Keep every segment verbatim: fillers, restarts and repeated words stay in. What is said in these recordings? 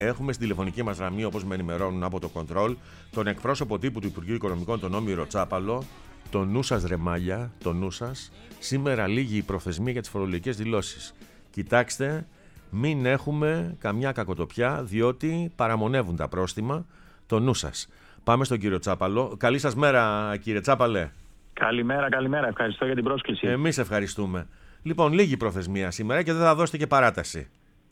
Έχουμε στην τηλεφωνική μας γραμμή, όπως με ενημερώνουν από το Control, τον εκπρόσωπο τύπου του Υπουργείου Οικονομικών, τον Όμηρο Τσάπαλο. Το νου σας ρε μάλια, το νου σας. Σήμερα λήγει η προθεσμία για τις φορολογικές δηλώσεις. Κοιτάξτε, μην έχουμε καμιά κακοτοπιά, διότι παραμονεύουν τα πρόστιμα. Το νου σας. Πάμε στον κύριο Τσάπαλο. Καλή σας μέρα, κύριε Τσάπαλε. Καλημέρα, καλημέρα. Ευχαριστώ για την πρόσκληση. Εμείς ευχαριστούμε. Λοιπόν, λίγη προθεσμία σήμερα και δεν θα δώσετε και παράταση.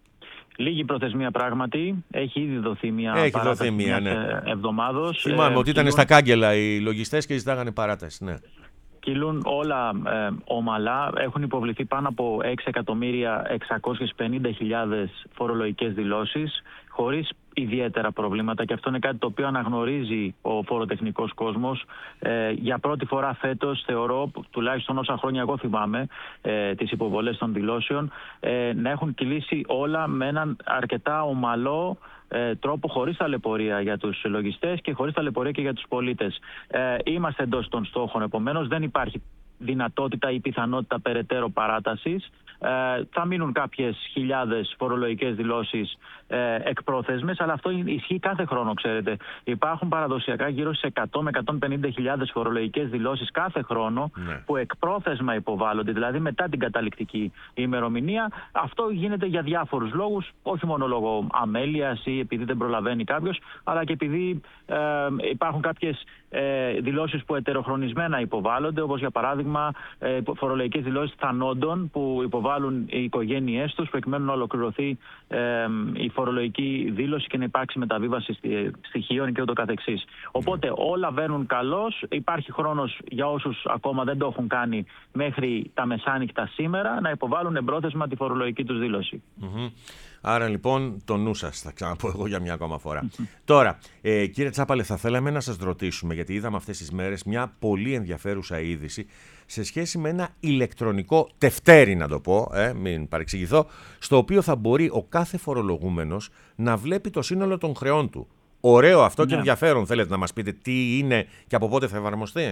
Λίγη προθεσμία πράγματι. Έχει ήδη δοθεί μια Έχει παράταση δοθεί μια, ναι. εβδομάδος. Θυμάμαι ε, ότι ήταν κυλούν... στα κάγκελα οι λογιστές και ζητάγανε παράταση. Ναι. Κυλούν όλα ε, ομαλά. Έχουν υποβληθεί πάνω από έξι εκατομμύρια εξακόσιες πενήντα χιλιάδες φορολογικές δηλώσεις, χωρίς ιδιαίτερα προβλήματα, και αυτό είναι κάτι το οποίο αναγνωρίζει ο φοροτεχνικός κόσμος. Ε, για πρώτη φορά φέτος, θεωρώ, τουλάχιστον όσα χρόνια εγώ θυμάμαι, ε, τις υποβολές των δηλώσεων, ε, να έχουν κυλήσει όλα με έναν αρκετά ομαλό ε, τρόπο, χωρίς ταλαιπωρία για τους λογιστές και χωρίς ταλαιπωρία και για τους πολίτες. Ε, είμαστε εντός των στόχων, επομένως δεν υπάρχει δυνατότητα ή πιθανότητα περαιτέρω παράτασης. Ε, θα μείνουν κάποιες χιλιάδες φορολογικές δηλώσεις ε, εκπρόθεσμες, αλλά αυτό ισχύει κάθε χρόνο, ξέρετε. Υπάρχουν παραδοσιακά γύρω στις εκατό με εκατόν πενήντα χιλιάδες φορολογικές δηλώσεις κάθε χρόνο, ναι, που εκπρόθεσμα υποβάλλονται, δηλαδή μετά την καταληκτική ημερομηνία. Αυτό γίνεται για διάφορους λόγους, όχι μόνο λόγω αμέλειας ή επειδή δεν προλαβαίνει κάποιος, αλλά και επειδή ε, υπάρχουν κάποιες ε, δηλώσεις που ετεροχρονισμένα υποβάλλονται, όπως για παράδειγμα ε, φορολογικές δηλώσεις θανόντων που υποβάλλουν οι οικογένειές τους, προκειμένου να ολοκληρωθεί ε, η φορολογική δήλωση και να υπάρξει μεταβίβαση στοιχείων και ούτω καθεξής. Οπότε όλα βαίνουν καλώς. Υπάρχει χρόνος για όσους ακόμα δεν το έχουν κάνει μέχρι τα μεσάνυχτα σήμερα να υποβάλουν εμπρόθεσμα τη φορολογική τους δήλωση. Mm-hmm. Άρα λοιπόν το νου σας, θα ξαναπώ εγώ για μια ακόμα φορά. Mm-hmm. Τώρα, ε, κύριε Τσάπαλε, θα θέλαμε να σας ρωτήσουμε, γιατί είδαμε αυτές τις μέρες μια πολύ ενδιαφέρουσα είδηση σε σχέση με ένα ηλεκτρονικό τευτέρι, να το πω, ε, μην παρεξηγηθώ, στο οποίο θα μπορεί ο κάθε φορολογούμενος να βλέπει το σύνολο των χρεών του. Ωραίο αυτό, ναι, και ενδιαφέρον. Θέλετε να μας πείτε τι είναι και από πότε θα εφαρμοστεί?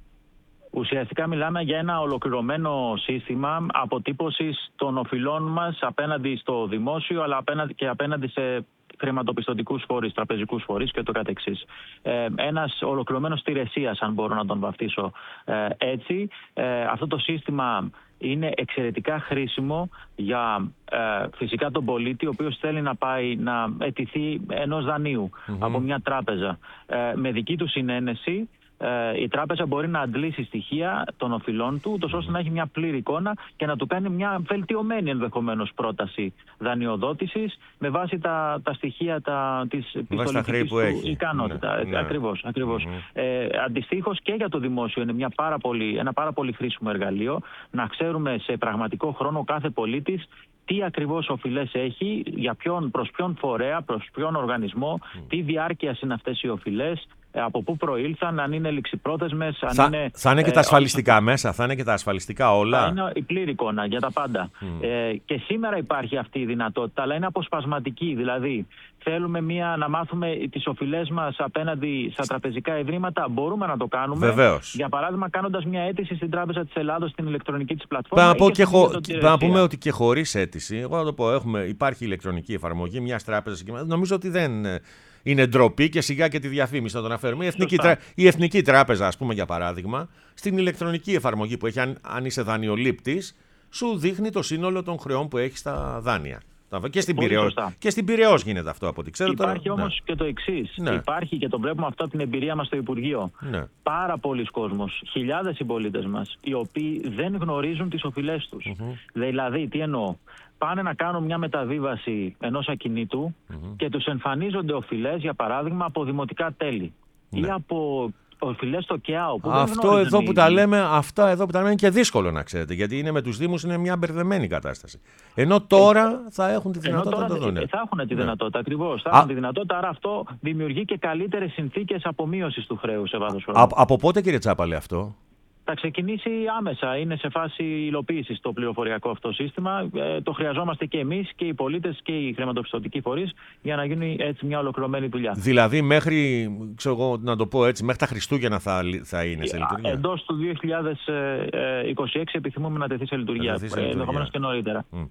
Ουσιαστικά μιλάμε για ένα ολοκληρωμένο σύστημα αποτύπωσης των οφειλών μας απέναντι στο δημόσιο, αλλά απέναντι και απέναντι σε χρηματοπιστωτικούς φορείς, τραπεζικούς φορείς και το καθεξής. Ε, ένας ολοκληρωμένος τηρεσίας, αν μπορώ να τον βαφτίσω ε, έτσι. Ε, αυτό το σύστημα είναι εξαιρετικά χρήσιμο για ε, φυσικά τον πολίτη, ο οποίος θέλει να πάει να αιτηθεί ενός δανείου mm-hmm. από μια τράπεζα. Ε, με δική του συνένεση, Ε, η τράπεζα μπορεί να αντλήσει στοιχεία των οφειλών του, ούτως ώστε να έχει μια πλήρη εικόνα και να του κάνει μια βελτιωμένη ενδεχομένως πρόταση δανειοδότησης με βάση τα, τα στοιχεία τα, της πιστοληπτικής του έχει. ικανότητα. Ναι, ακριβώς. ακριβώς. Mm-hmm. Ε, αντιστοίχως και για το δημόσιο είναι μια πάρα πολύ, ένα πάρα πολύ χρήσιμο εργαλείο να ξέρουμε σε πραγματικό χρόνο κάθε πολίτης τι ακριβώς οφειλές έχει, για ποιον, προς ποιον φορέα, προς ποιον οργανισμό, mm. τι διάρκεια είναι αυτές οι οφειλές, από πού προήλθαν, αν είναι ληξιπρόθεσμες, αν θα, είναι... Θα είναι και ε, τα ασφαλιστικά ε, μέσα, θα είναι και τα ασφαλιστικά όλα. Θα είναι η πλήρη εικόνα για τα πάντα. Mm. Ε, και σήμερα υπάρχει αυτή η δυνατότητα, αλλά είναι αποσπασματική. Δηλαδή, θέλουμε μια, να μάθουμε τις οφειλές μας απέναντι στα τραπεζικά ιδρύματα, μπορούμε να το κάνουμε. Βεβαίως. Για παράδειγμα, κάνοντας μια αίτηση στην Τράπεζα της Ελλάδος, στην ηλεκτρονική της πλατφόρμα. Πρέπει να, χω... να πούμε ότι και χωρίς αίτηση, εγώ θα το πω, έχουμε, υπάρχει ηλεκτρονική εφαρμογή μιας τράπεζας και νομίζω ότι δεν είναι ντροπή και σιγά και τη διαφήμιση να τον αναφέρουμε. Η Εθνική, τρα... η Εθνική Τράπεζα, ας πούμε, για παράδειγμα, στην ηλεκτρονική εφαρμογή που έχει, αν, αν είσαι δανειολήπτης, σου δείχνει το σύνολο των χρεών που έχει στα δάνεια. Και στην, Πειραιώς, και στην Πειραιώς γίνεται αυτό από ό,τι ξέρω. Υπάρχει τώρα, όμως ναι. και το εξής. Ναι. Υπάρχει, και το βλέπουμε αυτό από την εμπειρία μας στο Υπουργείο. Ναι. Πάρα πολλοί κόσμος, χιλιάδες συμπολίτες μας, οι οποίοι δεν γνωρίζουν τις οφειλές τους. Mm-hmm. Δηλαδή, τι εννοώ. Πάνε να κάνουν μια μεταβίβαση ενός ακινήτου mm-hmm. και τους εμφανίζονται οφειλές, για παράδειγμα, από δημοτικά τέλη ναι. ή από οφειλές στο ΚΕΑΟ. Που αυτό δεν εδώ που τα λέμε, αυτά εδώ που τα λέμε είναι και δύσκολο να ξέρετε, γιατί είναι με τους Δήμους είναι μια μπερδεμένη κατάσταση. Ενώ τώρα ε, θα έχουν τη δυνατότητα να το δουν. Θα έχουν τη ναι. δυνατότητα, ακριβώς. Θα Α... έχουν τη δυνατότητα, άρα αυτό δημιουργεί και καλύτερες συνθήκες απομείωσης του χρέους σε βάθος χρόνου. Από πότε, κύριε Τσάπαλε, αυτό? Θα ξεκινήσει άμεσα. Είναι σε φάση υλοποίησης το πληροφοριακό αυτό σύστημα. Ε, το χρειαζόμαστε και εμείς και οι πολίτες και οι χρηματοπιστωτικοί φορείς για να γίνει έτσι μια ολοκληρωμένη δουλειά. Δηλαδή, μέχρι, ξέρω εγώ, να το πω έτσι, μέχρι τα Χριστούγεννα θα, θα είναι σε λειτουργία. Εντός του δύο χιλιάδες είκοσι έξι επιθυμούμε να τεθεί σε λειτουργία. Ενδεχομένως και νωρίτερα. Mm.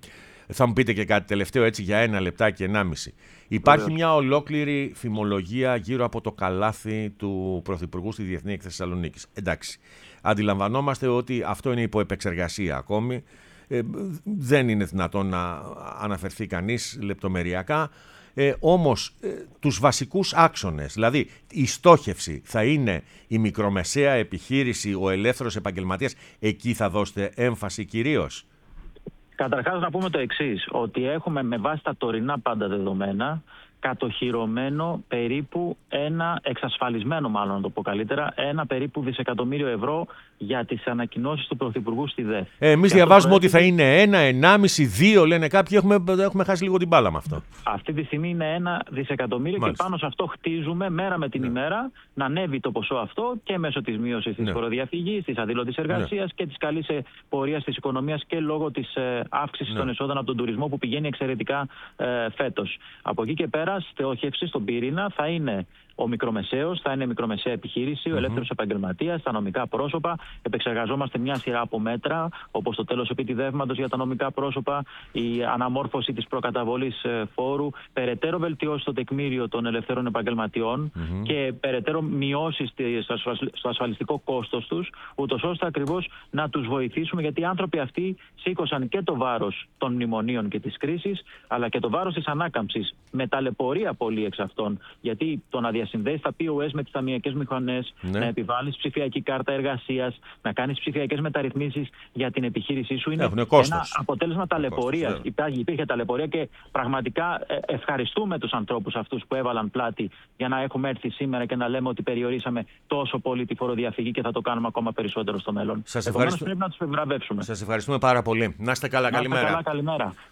Θα μου πείτε και κάτι τελευταίο έτσι για ένα λεπτάκι, ενάμιση. Υπάρχει Ωραία. μια ολόκληρη φημολογία γύρω από το καλάθι του Πρωθυπουργού στη Διεθνή Έκθεση Θεσσαλονίκης. Εντάξει. Αντιλαμβανόμαστε ότι αυτό είναι υπό επεξεργασία ακόμη. Ε, δεν είναι δυνατόν να αναφερθεί κανείς λεπτομεριακά. Ε, όμως ε, τους βασικούς άξονες, δηλαδή η στόχευση θα είναι η μικρομεσαία επιχείρηση, ο ελεύθερος επαγγελματίας, εκεί θα δώσετε έμφαση κυρίως? Καταρχάς να πούμε το εξής, ότι έχουμε με βάση τα τωρινά πάντα δεδομένα κατοχυρωμένο περίπου ένα, εξασφαλισμένο μάλλον να το πω καλύτερα, ένα περίπου δισεκατομμύριο ευρώ για τις ανακοινώσεις του Πρωθυπουργού στη ΔΕΘ. Ε, εμείς διαβάζουμε το... ότι θα είναι ένα, ενάμιση, δύο λένε κάποιοι, έχουμε, έχουμε χάσει λίγο την μπάλα με αυτό. Αυτή τη στιγμή είναι ένα δισεκατομμύριο. Μάλιστα. Και πάνω σε αυτό χτίζουμε μέρα με την ναι. ημέρα να ανέβει το ποσό αυτό και μέσω της μείωσης της ναι. φοροδιαφυγής, της αδήλωτης εργασίας ναι. και της καλής πορείας της οικονομίας και λόγω της ε, αύξησης ναι. των εσόδων από τον τουρισμό που πηγαίνει εξαιρετικά ε, φέτος. Από εκεί και πέρα, στόχευση στον πυρήνα θα είναι ο μικρομεσαίος, θα είναι η μικρομεσαία επιχείρηση, mm-hmm. ο ελεύθερος επαγγελματίας, τα νομικά πρόσωπα. Επεξεργαζόμαστε μια σειρά από μέτρα, όπως το τέλος επιτιδεύματος για τα νομικά πρόσωπα, η αναμόρφωση της προκαταβολής φόρου, περαιτέρω βελτιώσει στο τεκμήριο των ελευθέρων επαγγελματιών mm-hmm. και περαιτέρω μειώσεις στο ασφαλιστικό κόστος τους, ούτως ώστε ακριβώς να τους βοηθήσουμε, γιατί οι άνθρωποι αυτοί σήκωσαν και το βάρος των μνημονίων και της κρίσης, αλλά και το βάρος της ανάκαμψης, με ταλαιπωρία πολύ εξ αυτών, γιατί το να διασυνδέεις τα πι ο ες με τις ταμειακές μηχανές, ναι. να επιβάλλεις ψηφιακή κάρτα εργασίας, να κάνεις ψηφιακές μεταρρυθμίσεις για την επιχείρησή σου, είναι ένα αποτέλεσμα ταλαιπωρίας. Υπήρχε, υπήρχε ταλαιπωρία και πραγματικά ευχαριστούμε τους ανθρώπους αυτούς που έβαλαν πλάτη για να έχουμε έρθει σήμερα και να λέμε ότι περιορίσαμε τόσο πολύ τη φοροδιαφυγή και θα το κάνουμε ακόμα περισσότερο στο μέλλον. Σας ευχαριστούμε. Πρέπει να τους επιβραβεύσουμε. Σας ευχαριστούμε πάρα πολύ. Να είστε καλά, να είστε καλημέρα. Καλά, καλημέρα.